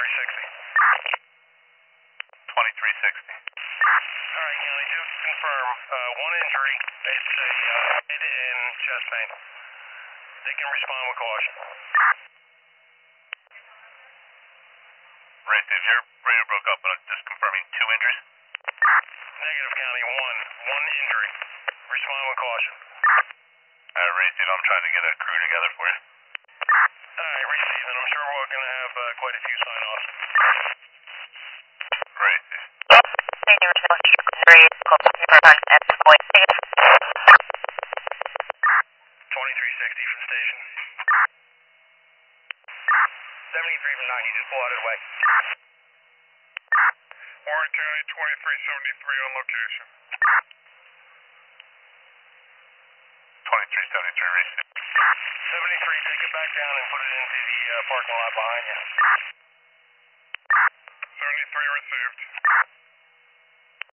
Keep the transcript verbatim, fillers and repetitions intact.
twenty-three sixty. twenty-three sixty. Alright, County, just to confirm, uh, one injury. It's a uh, head and chest pain. They can respond with caution. Right, Steve, your radio broke up, but I'm just confirming two injuries. Negative, County, one. One injury. Respond with caution. Alright, right, Steve, I'm trying to get a crew together for you. Alright, received, and I'm sure we're going to have uh, quite a few sign-offs. Right, Steve. twenty-three sixty from station. seventy-three from nine, you just pull out of the way. Warren County, twenty-three seventy-three on location. twenty-three seventy-three, received. seventy-three, take it back down and put it into the uh, parking lot behind you. seventy-three received.